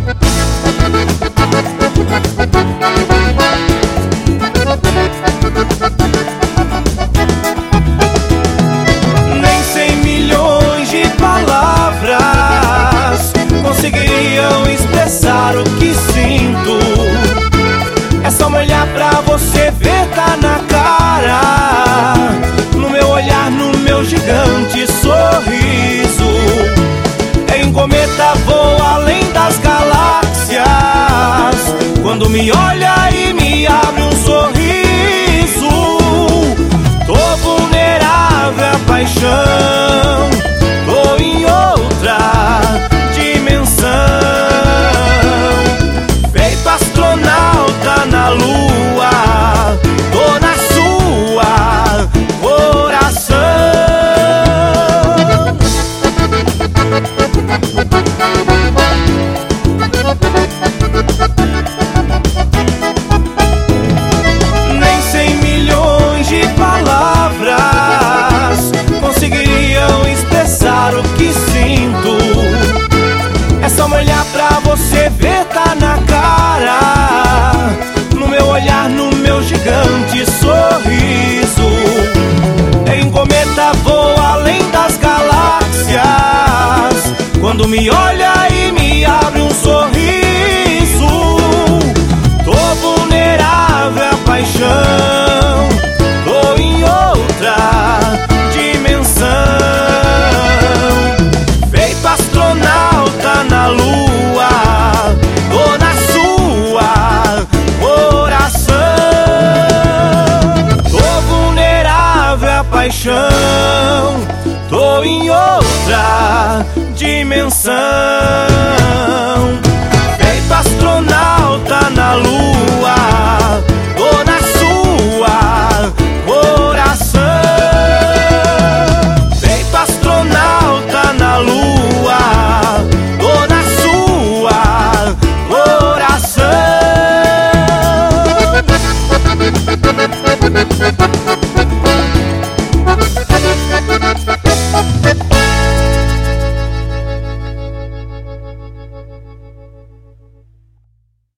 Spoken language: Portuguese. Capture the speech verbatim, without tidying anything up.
Nem cem milhões de palavras conseguiriam expressar o que sinto. É só me olhar pra você ver, tá na cara, no meu olhar, no meu gigante sorriso. Em cometa vou além das galáxias, quando me olha e me abre um sorriso. Tô vulnerável à paixão, tô em outra dimensão. Feito astronauta na lua, tô na sua coração. Nem cem milhões de palavras conseguiriam expressar o que sinto. É só me olhar pra você ver, tá na cara, no meu olhar, no meu gigante sorriso. Em cometa vou além das galáxias, quando me olha e me abre um sorriso. Tô vulnerável à paixão, tô em outra dimensão. Feito astronauta na lua, tô na sua coração. Tô vulnerável à paixão, tô em outra dimensão.